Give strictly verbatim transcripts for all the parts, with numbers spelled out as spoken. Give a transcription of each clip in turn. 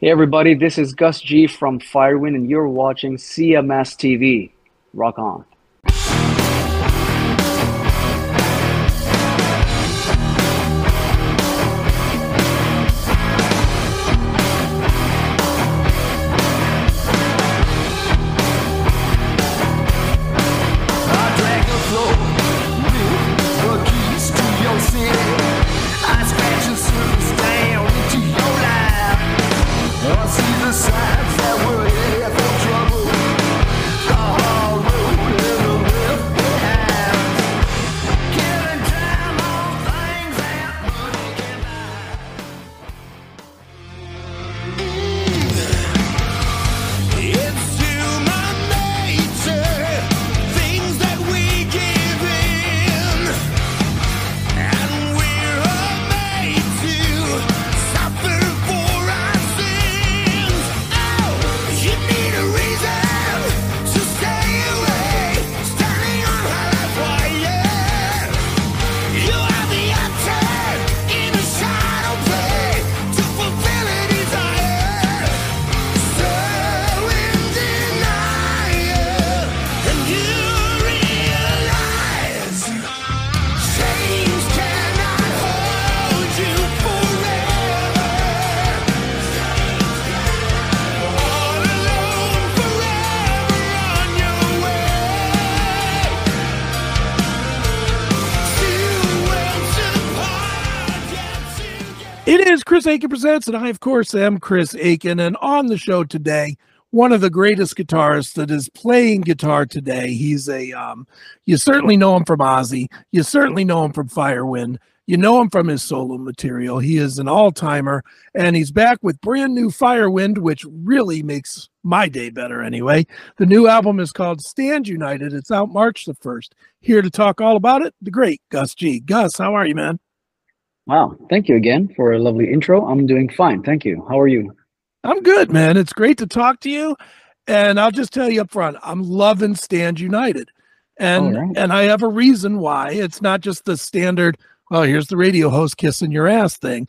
Hey everybody, this is Gus G from Firewind and you're watching C M S T V. Rock on. It is Chris Aiken Presents, and I, of course, am Chris Aiken. And on the show today, one of the greatest guitarists that is playing guitar today. He's a, um, you certainly know him from Ozzy. You certainly know him from Firewind. You know him from his solo material. He is an all-timer, and he's back with brand new Firewind, which really makes my day better anyway. The new album is called Stand United. It's out March the first. Here to talk all about it, the great Gus G. Gus, how are you, man? Wow, thank you again for a lovely intro. I'm doing fine, thank you. How are you? I'm good, man. It's great to talk to you. And I'll just tell you up front, I'm loving Stand United. And right. and I have a reason why. It's not just the standard, well, here's the radio host kissing your ass thing.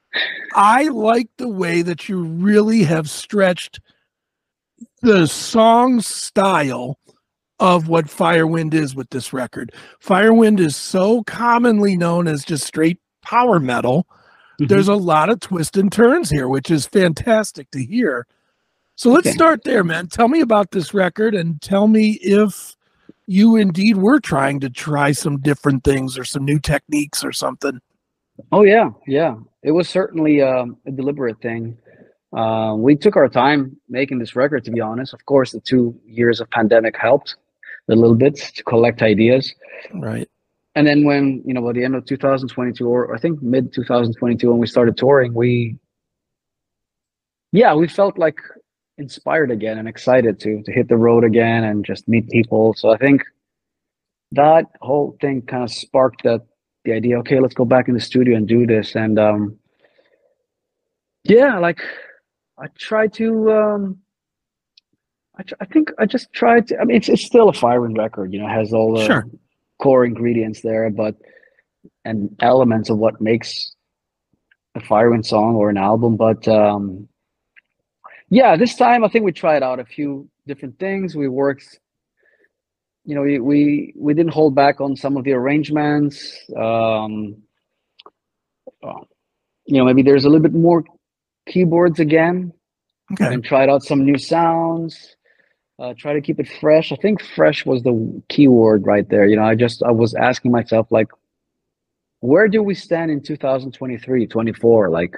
I like the way that you really have stretched the song style of what Firewind is with this record. Firewind is so commonly known as just straight power metal. Mm-hmm. There's a lot of twists and turns here, which is fantastic to hear. So let's okay. start there, man. Tell me about this record and tell me if you indeed were trying to try some different things or some new techniques or something. Oh yeah, yeah. It was certainly um, a deliberate thing. Uh, we took our time making this record, to be honest. Of course, the two years of pandemic helped a little bit to collect ideas. Right. And then when, you know, by the end of two thousand twenty-two, or I think mid two thousand twenty-two, when we started touring, we, yeah, we felt like inspired again and excited to to hit the road again and just meet people. So I think that whole thing kind of sparked that the idea, okay, let's go back in the studio and do this. And um, yeah, like I tried to, um, I, I think I just tried to, I mean, it's, it's still a Firewind record, you know, has all the sure. core ingredients there, but and elements of what makes a Firewind song or an album. But um yeah, this time I think we tried out a few different things. We worked, you know, we we, we didn't hold back on some of the arrangements. Um you know, maybe there's a little bit more keyboards again. Okay. And tried out some new sounds. Uh, try to keep it fresh. I think fresh was the key word right there. You know, I just, I was asking myself, like, where do we stand in two thousand twenty-three, twenty-four? Like,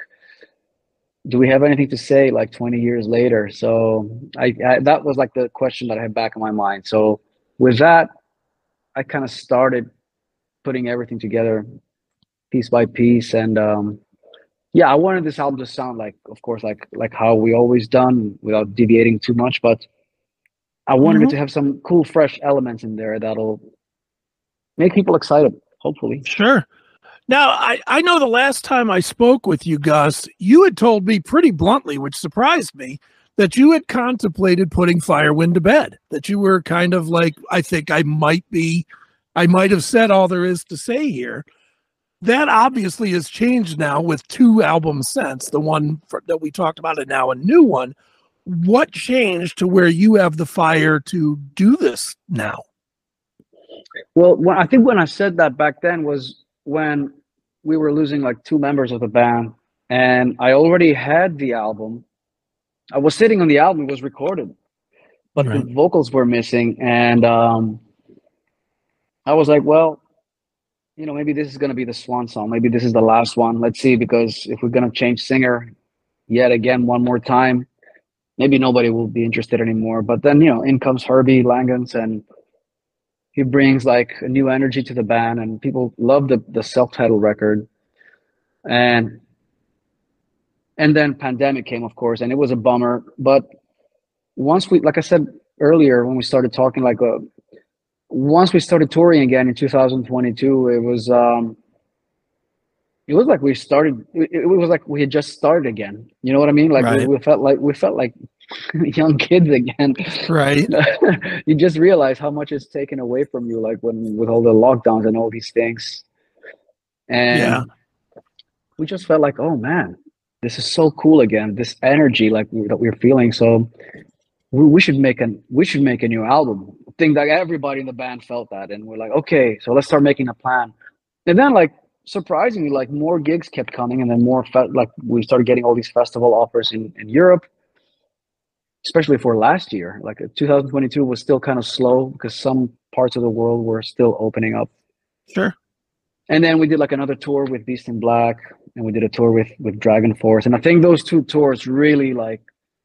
do we have anything to say like twenty years later? So I, I that was like the question that I had back in my mind. So with that, I kind of started putting everything together piece by piece. And um, yeah, I wanted this album to sound like, of course, like, like how we always done without deviating too much, but I wanted mm-hmm. it to have some cool, fresh elements in there that'll make people excited, hopefully. Sure. Now, I, I know the last time I spoke with you, Gus, you had told me pretty bluntly, which surprised me, that you had contemplated putting Firewind to bed, that you were kind of like, I think I might be, I might have said all there is to say here. that obviously has changed now with two albums since the one for, that we talked about, and now a new one. What changed to where you have the fire to do this now? Well, when, I think when I said that back then was when we were losing like two members of the band, and I already had the album. I was sitting on the album; it was recorded, but Right. the vocals were missing, and um, I was like, well, you know, maybe this is going to be the swan song. Maybe this is the last one. Let's see, because if we're going to change singer yet again one more time, maybe nobody will be interested anymore. But then, you know, in comes Herbie Langens, and he brings like a new energy to the band, and people love the the self-titled record. And and then pandemic came, of course, and it was a bummer. But once we, like I said earlier, when we started talking, like uh, once we started touring again in two thousand twenty-two, it was um, it was like we started. It, it was like we had just started again. You know what I mean? Like Right. we, we felt like we felt like young kids again. Right. You just realize how much is taken away from you, like when with all the lockdowns and all these things. And Yeah. we just felt like, oh man, this is so cool again. This energy, like that we're feeling. So we, we should make an we should make a new album. I think that everybody in the band felt that, and we're like, okay, so let's start making a plan. And then, like surprisingly, like more gigs kept coming, and then more fe- like we started getting all these festival offers in in Europe, especially for last year. Like two thousand twenty-two was still kind of slow because some parts of the world were still opening up. Sure. And then we did like another tour with Beast in Black, and we did a tour with with Dragon Force. And I think those two tours really, like,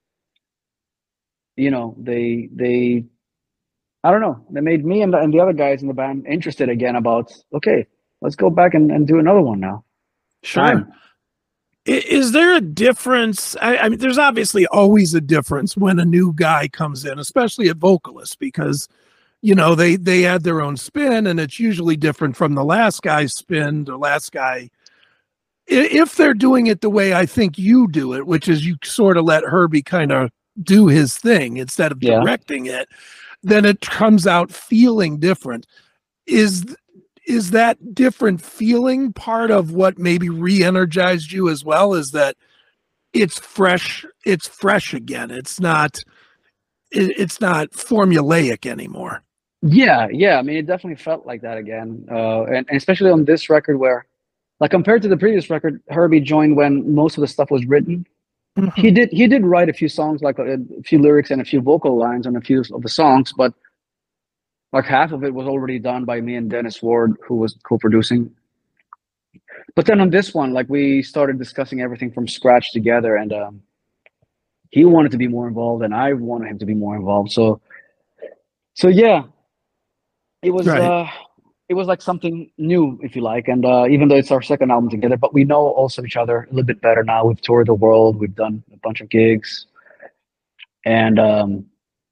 you know, they they I don't know, they made me and the, and the other guys in the band interested again about, okay, let's go back and, and do another one now. Sure. Time. Is there a difference? I, I mean, there's obviously always a difference when a new guy comes in, especially at vocalist, because you know they they add their own spin, and it's usually different from the last guy's spin. The last guy, if they're doing it the way I think you do it, which is you sort of let Herbie kind of do his thing instead of Yeah. directing it, then it comes out feeling different. Is is that different feeling part of what maybe re-energized you as well? Is that it's fresh, it's fresh again. It's not, it, it's not formulaic anymore. Yeah, yeah. I mean, it definitely felt like that again, uh, and, and especially on this record, where, like, compared to the previous record, Herbie joined when most of the stuff was written. Mm-hmm. He did he did write a few songs, like a, a few lyrics and a few vocal lines on a few of the songs, but like half of it was already done by me and Dennis Ward, who was co-producing. But then on this one, like we started discussing everything from scratch together, and um, he wanted to be more involved, and I wanted him to be more involved. So, so yeah, it was Right. uh, it was like something new, if you like. And uh, even though it's our second album together, but we know also each other a little bit better now. We've toured the world, we've done a bunch of gigs, and um,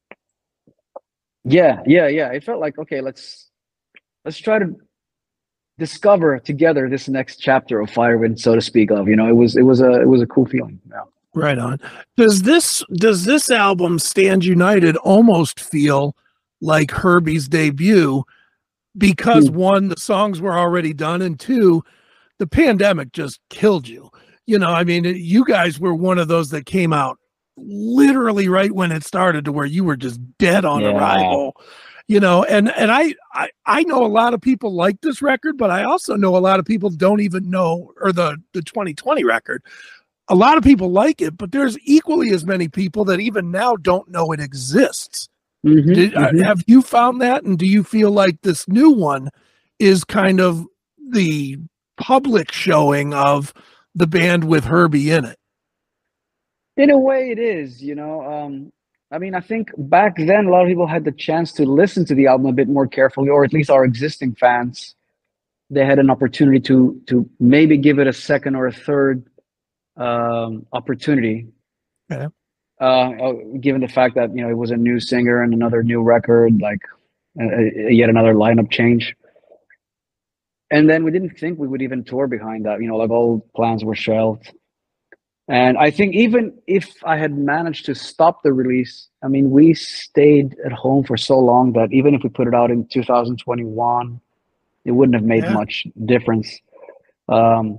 yeah, yeah, yeah. It felt like, okay, let's let's try to discover together this next chapter of Firewind, so to speak. Of, you know, it was it was a it was a cool feeling. Yeah. Right on. Does this does this album, Stand United, almost feel like Herbie's debut? Because Hmm. one, the songs were already done, and two, the pandemic just killed you. You know, I mean, you guys were one of those that came out literally right when it started, to where you were just dead on Yeah. arrival. You know, and and I, I I know a lot of people like this record, but I also know a lot of people don't even know, or the the twenty twenty record. A lot of people like it, but there's equally as many people that even now don't know it exists. Mhm, Did, uh, mhm. have you found that? And do you feel like this new one is kind of the public showing of the band with Herbie in it? In a way, it is. You know, um, I mean, I think back then a lot of people had the chance to listen to the album a bit more carefully, or at least our existing fans. They had an opportunity to to maybe give it a second or a third um, opportunity. Yeah. Uh, uh, given the fact that, you know, it was a new singer and another new record, like uh, yet another lineup change. And then we didn't think we would even tour behind that. You know, like all plans were shelved. And I think even if I had managed to stop the release, I mean, we stayed at home for so long that even if we put it out in two thousand twenty-one, it wouldn't have made Yeah. much difference. Um,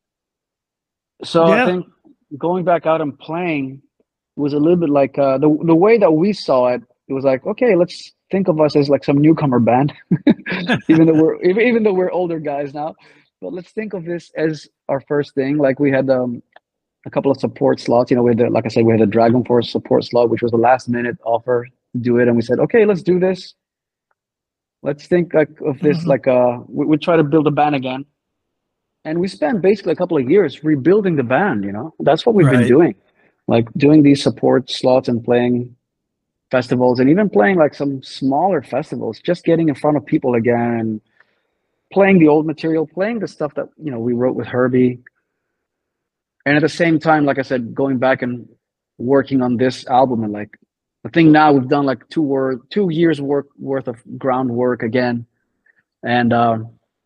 so I Yeah. think going back out and playing was a little bit like uh, the the way that we saw it. It was like, okay, let's think of us as like some newcomer band, even though we're even, even though we're older guys now. But let's think of this as our first thing. Like we had um, a couple of support slots. You know, we had the, like I said, we had a Dragon Force support slot, which was the last minute offer to do it, and we said, okay, let's do this. Let's think like of this Mhm. like uh, we, we try to build a band again, and we spent basically a couple of years rebuilding the band. You know, that's what we've been Right. doing, like doing these support slots and playing festivals and even playing like some smaller festivals, just getting in front of people again and playing the old material, playing the stuff that, you know, we wrote with Herbie. And at the same time, like I said, going back and working on this album, and like I think now we've done like two wor- two years work worth of groundwork again. And uh,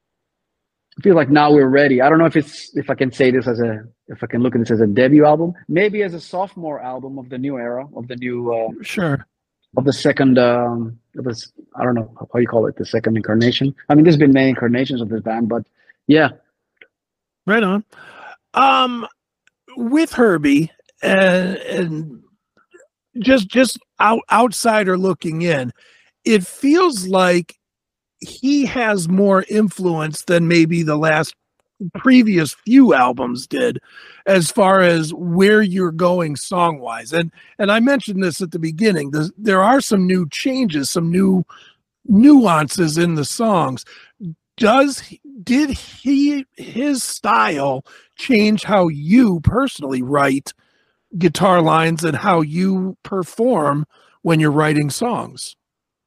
I feel like now we're ready. I don't know if it's if I can say this as a if I can look at this as a debut album, maybe as a sophomore album of the new era, of the new uh, Sure. of the second um of this, I don't know how you call it, the second incarnation. I mean, there's been many incarnations of this band, but yeah. Right on. Um, with Herbie and, and just just out, outsider looking in, it feels like he has more influence than maybe the last previous few albums did as far as where you're going song wise. And and I mentioned this at the beginning. There's, there are some new changes, some new nuances in the songs. Does he, did he his style change how you personally write guitar lines and how you perform when you're writing songs?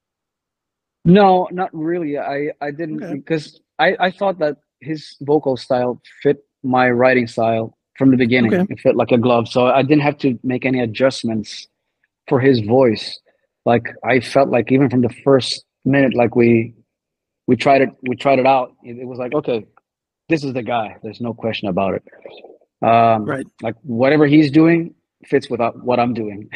No, not really. I I didn't, Okay. because I I thought that his vocal style fit my writing style from the Okay. beginning. It fit like a glove, so I didn't have to make any adjustments for his voice. Like I felt like even from the first minute, like we we tried it we tried it out. It, it was like, okay, this is the guy. There's no question about it. Um, Right. like whatever he's doing fits with what I'm doing.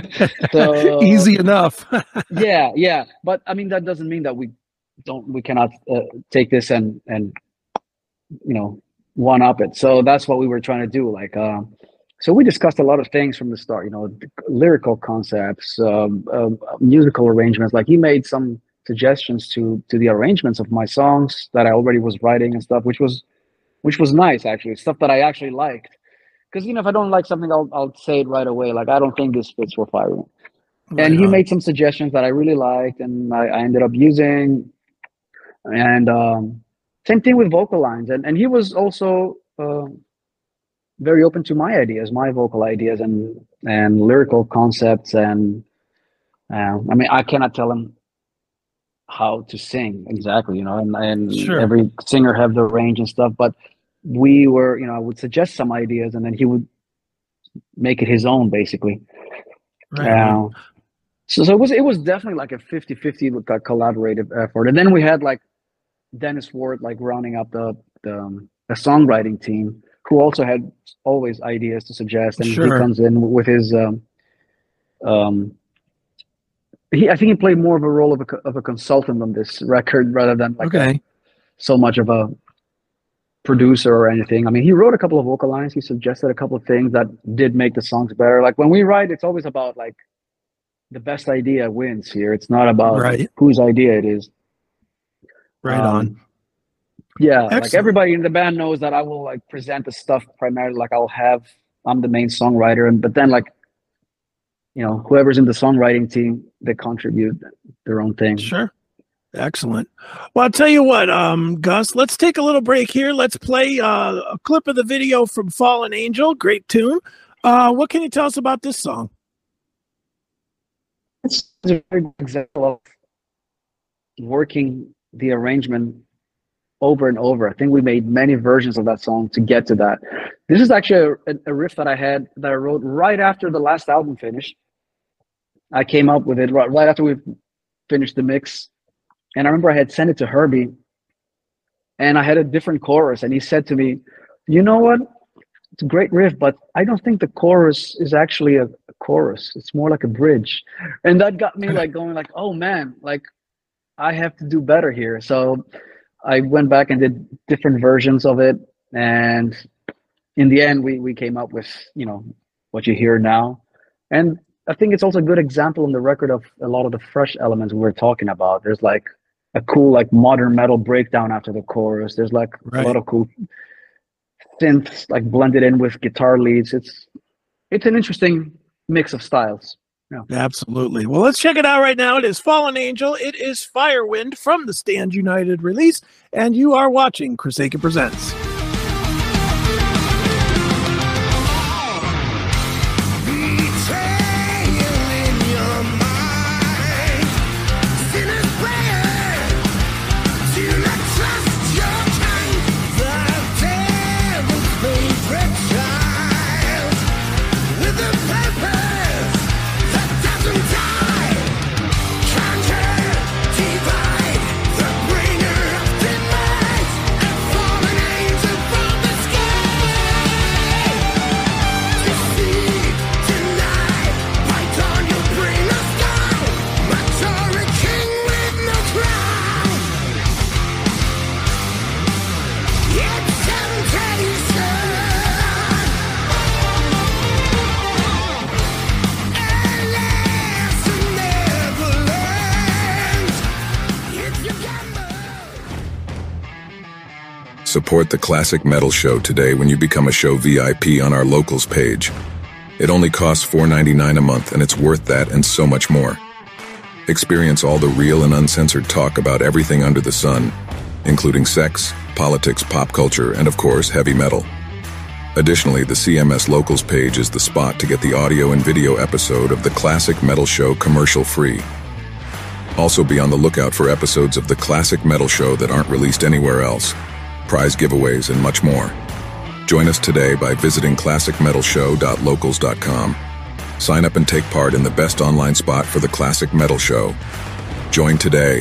So Easy enough. yeah, yeah. But I mean, that doesn't mean that we don't, we cannot uh, take this and and you know one up it. So that's what we were trying to do. Like, um, so we discussed a lot of things from the start. You know, lyrical concepts, um, um, musical arrangements. Like he made some suggestions to to the arrangements of my songs that I already was writing and stuff, which was which was nice actually. Stuff that I actually liked. Because you know, if I don't like something, I'll I'll say it right away. Like I don't think this fits for Fire Room. And Right he on. made some suggestions that I really liked, and I, I ended up using. And um, same thing with vocal lines, and and he was also uh, very open to my ideas, my vocal ideas, and and lyrical concepts. And uh, I mean, I cannot tell him how to sing exactly, you know, and and Sure. every singer have their range and stuff. But we were, you know, I would suggest some ideas, and then he would make it his own, basically. Right on. Uh, so, so it was it was definitely like a fifty fifty collaborative effort. And then we had like Dennis Ward like rounding up the the, um, the songwriting team, who also had always ideas to suggest, and he Sure. comes in with his um, um he I think he played more of a role of a of a consultant on this record rather than like a Okay. so much of a producer or anything. I mean, he wrote a couple of vocal lines, he suggested a couple of things that did make the songs better. Like when we write, it's always about like the best idea wins here. It's not about Right. whose idea it is. Right on. Um, yeah, like Excellent. everybody in the band knows that I will like present the stuff primarily. Like I'll have, I'm the main songwriter, and but then like you know whoever's in the songwriting team, they contribute their own thing. Sure. Excellent. Well, I'll tell you what, um, Gus, let's take a little break here. Let's play uh, a clip of the video from Fallen Angel. Great tune. Uh, what can you tell us about this song? It's a very good example of working the arrangement over and over. I think we made many versions of that song to get to that. This is actually a, a riff that I had that I wrote right after the last album finished. I came up with it right, right after we finished the mix. And I remember I had sent it to Herbie, and I had a different chorus, and he said to me, you know what? It's a great riff, but I don't think the chorus is actually a, a chorus. It's more like a bridge. And that got me like going like, oh man, like I have to do better here. So I went back and did different versions of it. And in the end, we we came up with, you know, what you hear now. And I think it's also a good example on the record of a lot of the fresh elements we were talking about. There's like a cool like modern metal breakdown after the chorus. There's like Right. a lot of cool synths like blended in with guitar leads. It's it's an interesting mix of styles. Yeah. Absolutely. Well, let's check it out right now. It is Fallen Angel. It is Firewind from the Stand United release, and you are watching Chris Akin Presents. Support the Classic Metal Show today when you become a show V I P on our locals page. It only costs four ninety-nine a month, and it's worth that and so much more. Experience all the real and uncensored talk about everything under the sun, including sex, politics, pop culture, and of course, heavy metal. Additionally, the C M S Locals page is the spot to get the audio and video episode of the Classic Metal Show commercial-free. Also be on the lookout for episodes of the Classic Metal Show that aren't released anywhere else, prize giveaways, and much more. Join us today by visiting classic metal show dot locals dot com. Sign up and take part in the best online spot for the Classic Metal Show. Join today.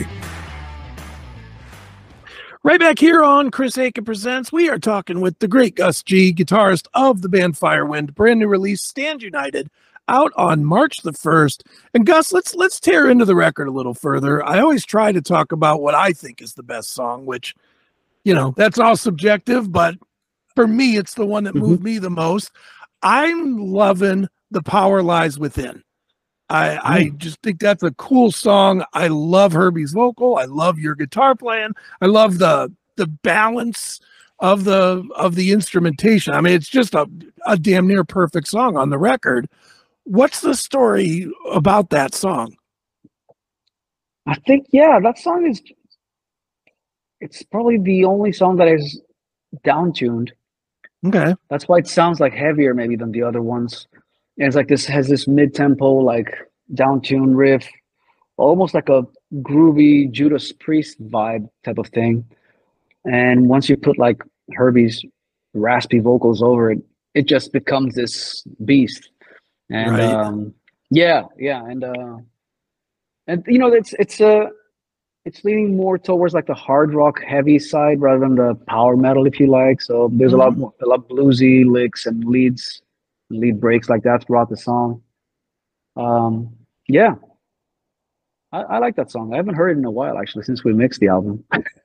Right back here on Chris Akin Presents, we are talking with the great Gus G, guitarist of the band Firewind, brand new release, Stand United, out on March the first. And Gus, let's let's tear into the record a little further. I always try to talk about what I think is the best song, which, you know, that's all subjective, but for me, it's the one that moved mm-hmm. me the most. I'm loving The Power Lies Within. I, mm. I just think that's a cool song. I love Herbie's vocal. I love your guitar playing. I love the the balance of the of the instrumentation. I mean, it's just a, a damn near perfect song on the record. What's the story about that song? I think, yeah, that song is, it's probably the only song that is down-tuned. Okay. That's why it sounds like heavier maybe than the other ones. And it's like this has this mid-tempo, like down-tuned riff, almost like a groovy Judas Priest vibe type of thing. And once you put like Herbie's raspy vocals over it, it just becomes this beast. And right. um, yeah, yeah, and uh, and you know it's it's uh it's leaning more towards like the hard rock heavy side rather than the power metal, if you like. So there's mm-hmm. a lot more, a lot bluesy licks and leads, lead breaks like that throughout the song. Um, yeah, I, I like that song. I haven't heard it in a while actually since we mixed the album.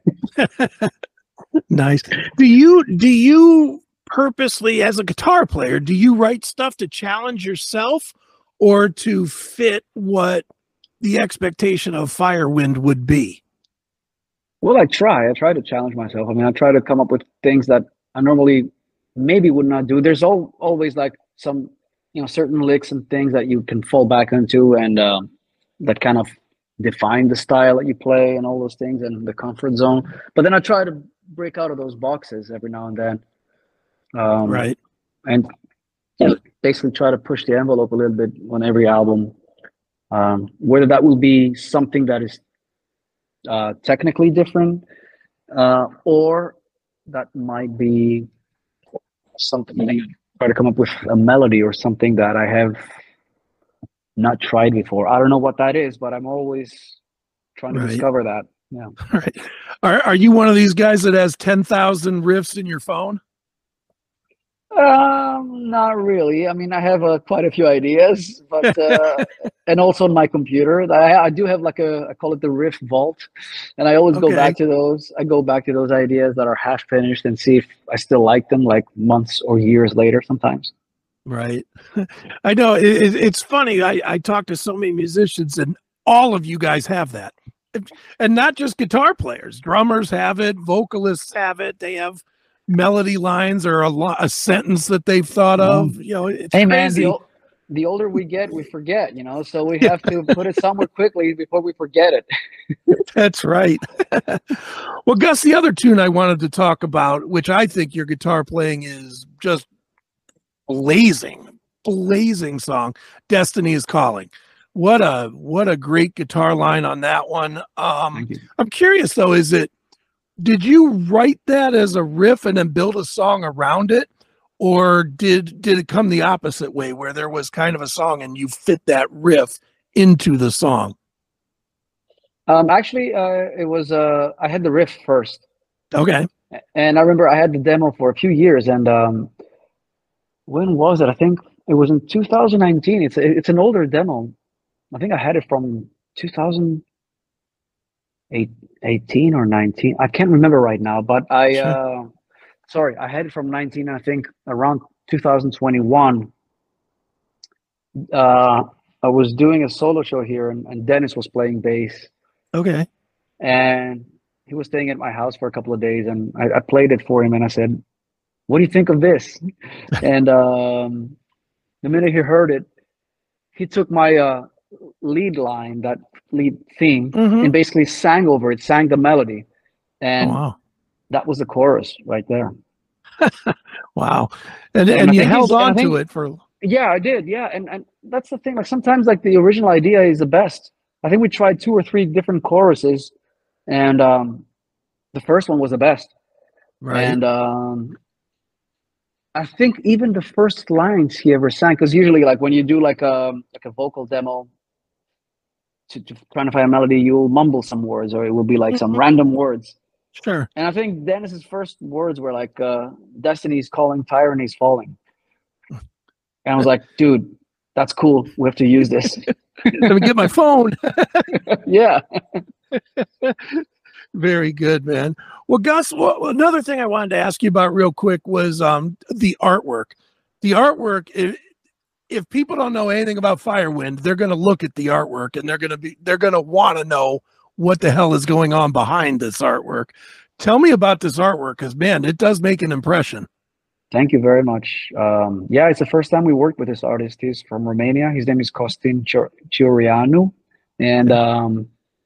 Nice. Do you do you purposely, as a guitar player, do you write stuff to challenge yourself or to fit what the expectation of Firewind would be? Well, I try. I try to challenge myself. I mean, I try to come up with things that I normally maybe would not do. There's all, always like some, you know, certain licks and things that you can fall back into and um, that kind of define the style that you play and all those things and the comfort zone. But then I try to break out of those boxes every now and then. Um, right. And basically try to push the envelope a little bit on every album. Um, whether that will be something that is uh, technically different uh, or that might be something that you try to come up with a melody or something that I have not tried before. I don't know what that is, but I'm always trying to right. discover that. Yeah. All right. Are, are you one of these guys that has ten thousand riffs in your phone? Um, Not really. I mean, I have uh, quite a few ideas, but uh, and also on my computer, I, I do have like a I call it the riff vault, and I always go Okay. back to those. I go back to those ideas that are half finished and see if I still like them, like months or years later. Sometimes. Right. I know it, it, it's funny. I, I talk to so many musicians, and all of you guys have that. And not just guitar players, drummers have it, vocalists have it. They have melody lines or a, lo- a sentence that they've thought of. You know, it's Hey man, crazy. the, ol- the older we get, we forget, you know, so we have to put it somewhere quickly before we forget it. That's right. Well, Gus, the other tune I wanted to talk about, which I think your guitar playing is just blazing, blazing song, Destiny is Calling. What a what a great guitar line on that one. Um, Thank you. I'm curious though, is it did you write that as a riff and then build a song around it, or did did it come the opposite way where there was kind of a song and you fit that riff into the song? Um, actually, uh, it was uh, I had the riff first, Okay. and I remember I had the demo for a few years, and um, when was it? I think it was in two thousand nineteen. It's a, it's an older demo. I think I had it from two thousand eighteen or nineteen. I can't remember right now, but I, Sure. uh, sorry, I had it from nineteen, I think around two thousand twenty-one. Uh, I was doing a solo show here, and, and Dennis was playing bass, Okay. and he was staying at my house for a couple of days, and I, I played it for him, and I said, "What do you think of this?" And um, the minute he heard it, he took my uh, lead line, that lead theme, Mhm. and basically sang over it, sang the melody, Oh, and wow. that was the chorus right there. Wow. And And and I you think held he's- and I on to think- it for Yeah, I did. Yeah, and and that's the thing. Like sometimes, like the original idea is the best. I think we tried two or three different choruses, and um, the first one was the best. right. And um, I think even the first lines he ever sang, because usually, like when you do like a like a vocal demo, to, to trying to find a melody, you'll mumble some words, or it will be like some Mhm. random words. Sure. And I think Dennis's first words were like, uh, "Destiny's calling, tyranny's falling." And I was like, "Dude, that's cool. We have to use this." Let me get my phone. Yeah. Very good, man. Well, Gus, well, another thing I wanted to ask you about real quick was um, the artwork. The artwork, if, if people don't know anything about Firewind, they're going to look at the artwork and they're going to be, they're going to want to know what the hell is going on behind this artwork. Tell me about this artwork, because man, it does make an impression. Thank you very much. Um, yeah, it's the first time we worked with this artist. He's from Romania. His name is Costin Ciorianu. And um,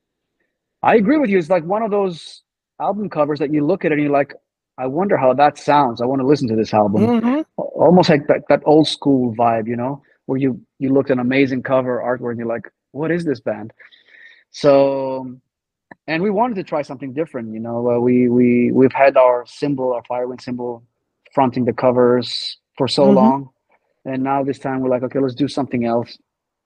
I agree with you. It's like one of those album covers that you look at and you're like, I wonder how that sounds. I want to listen to this album. Mhm. Almost like that, that old school vibe, you know, where you, you look at an amazing cover artwork and you're like, what is this band? So, and we wanted to try something different, you know. Uh, we, we, we've had our symbol, our Firewind symbol, fronting the covers for so Mhm. long, and now this time we're like, okay, let's do something else.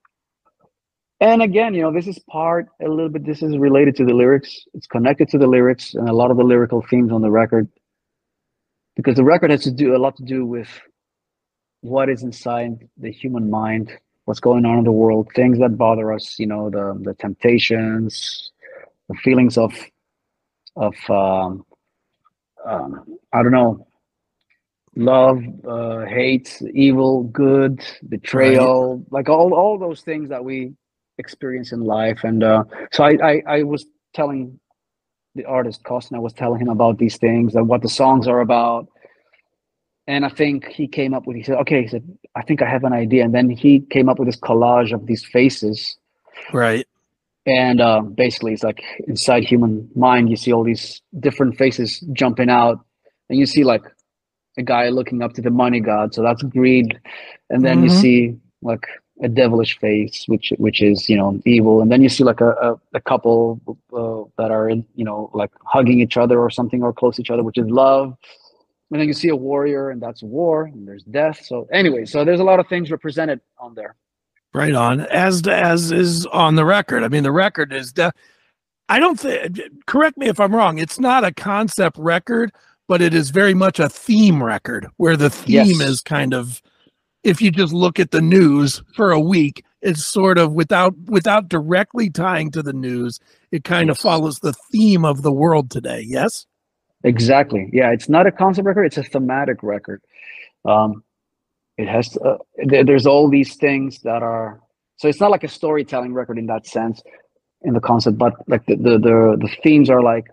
And again, you know, this is part a little bit, this is related to the lyrics. It's connected to the lyrics and a lot of the lyrical themes on the record, because the record has to do a lot to do with what is inside the human mind, what's going on in the world, things that bother us, you know, the the temptations, the feelings of of um, um, I don't know, love, uh, hate, evil, good, betrayal, like all all those things that we experience in life. And uh, so I, I I was telling the artist Costin, I was telling him about these things and what the songs are about. And I think he came up with, he said, okay, he said, I think I have an idea. And then he came up with this collage of these faces. Right. And uh, basically, it's like inside human mind, you see all these different faces jumping out. And you see like a guy looking up to the money god. So that's greed. And then Mhm. you see like a devilish face, which which is, you know, evil. And then you see like a, a, a couple uh, that are, in, you know, like hugging each other or something, or close to each other, which is love. And then you see a warrior, and that's war, and there's death. So anyway, so there's a lot of things represented on there. Right on, as as is on the record. I mean, the record is de- I don't think. Correct me if I'm wrong. It's not a concept record, but it is very much a theme record, where the theme Yes. is kind of if you just look at the news for a week, it's sort of without without directly tying to the news, it kind of Yes. follows the theme of the world today. Yes? Exactly. Yeah, it's not a concept record, it's a thematic record. Um, it has to, uh, there, there's all these things that are, so it's not like a storytelling record in that sense, in the concept, but like the the the, the themes are like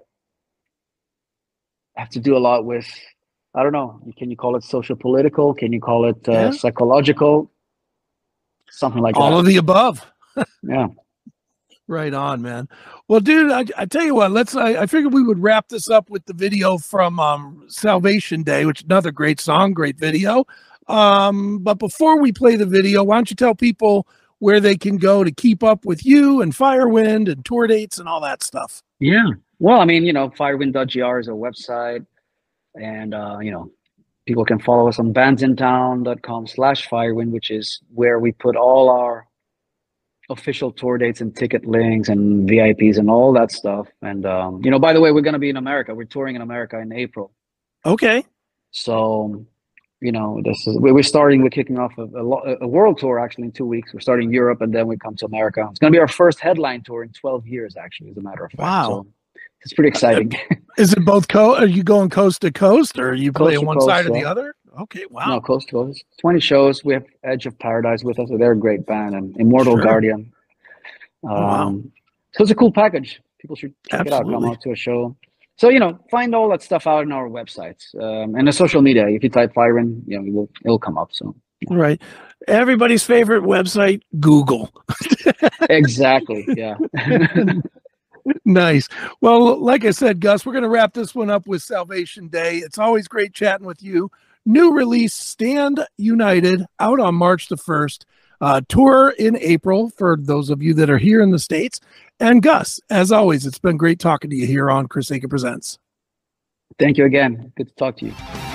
have to do a lot with, I don't know, can you call it social political? Can you call it uh, Yeah. psychological? Something like All that. of the above. Yeah. Right on, man. Well, dude, I, I tell you what, let's, I, I figured we would wrap this up with the video from um, Salvation Day, which is another great song, great video. Um, but before we play the video, why don't you tell people where they can go to keep up with you and Firewind and tour dates and all that stuff? Yeah. Well, I mean, you know, firewind dot g r is our website. And, uh, you know, people can follow us on bandsintown dot com slash firewind, which is where we put all our official tour dates and ticket links and V I Ps and all that stuff. And, um, you know, by the way, we're going to be in America. We're touring in America in April. Okay. So, you know, this is, we're starting, we're kicking off a, a, a world tour actually in two weeks. We're starting Europe and then we come to America. It's going to be our first headline tour in twelve years, actually, as a matter of fact. Wow. So it's pretty exciting. Is it both co? Are you going coast to coast, or are you Coast playing to one coast, side or the yeah. other? Okay, wow. No, coast to coast. twenty shows. We have Edge of Paradise with us. So they're a great band, and Immortal Sure. Guardian. Um, wow. So it's a cool package. People should check it out. Come Absolutely. out to a show. So, you know, find all that stuff out on our websites um, and the social media. If you type Firewind, you know, it will, it'll come up. So All right. Everybody's favorite website, Google. exactly. Yeah. Nice. Well, like I said, Gus, we're going to wrap this one up with Salvation Day. It's always great chatting with you. New release, Stand United, out on March the first. Uh, tour in April for those of you that are here in the States. And Gus, as always, it's been great talking to you here on Chris Akin Presents. Thank you again. Good to talk to you.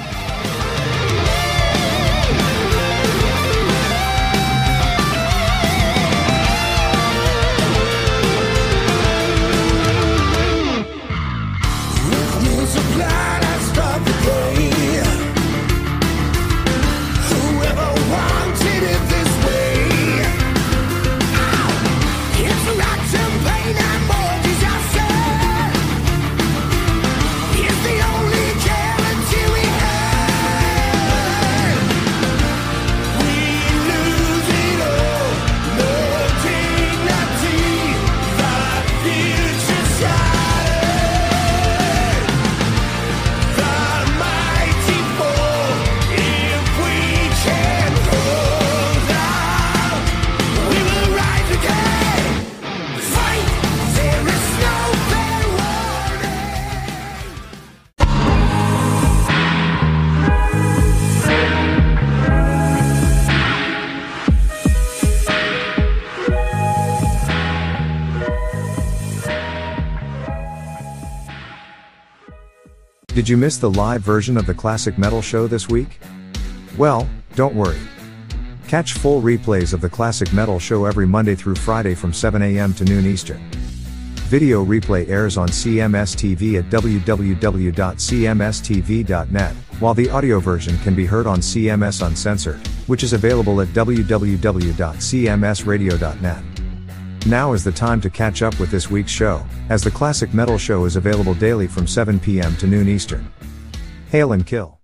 Did you miss the live version of the Classic Metal Show this week? Well, don't worry. Catch full replays of the Classic Metal Show every Monday through Friday from seven a m to noon Eastern. Video replay airs on C M S T V at w w w dot c m s t v dot net, while the audio version can be heard on C M S Uncensored, which is available at w w w dot c m s radio dot net. Now is the time to catch up with this week's show, as the Classic Metal Show is available daily from seven p m to noon Eastern. Hail and kill.